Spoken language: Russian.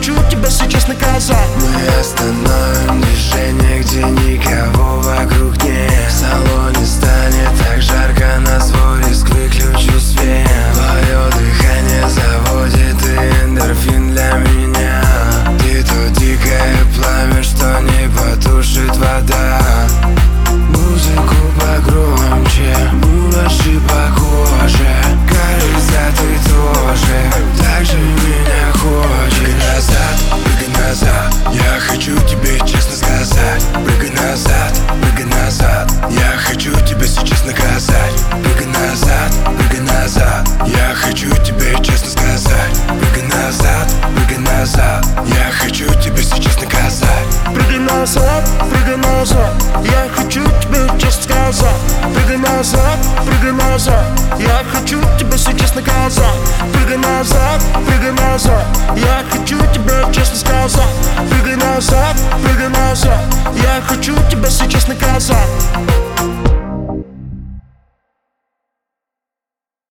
хочу тебя сейчас наказать. Мы остановим движение, где никого вокруг нет. В салоне станет так жарко, на свой риск выключу свет. Твое дыхание заводит и эндорфин для меня. Ты то дикое пламя, что не потушит вода. Музыку погромче, мураши по коже. Кажется, ты тоже так же меня хочешь. Прыгай назад, я хочу тебе честно сказать. Прыгай назад, я хочу тебя сейчас наказать. Прыгай назад, я хочу тебе честно сказать. Прыгай назад, я хочу тебя сейчас наказать. Прыгай назад, я хочу тебе честно сказать. Прыгай назад, я хочу тебя сейчас наказать. Прыгай назад, я хочу тебе честно сказать. Прыгай назад, я хочу тебя сейчас наказать.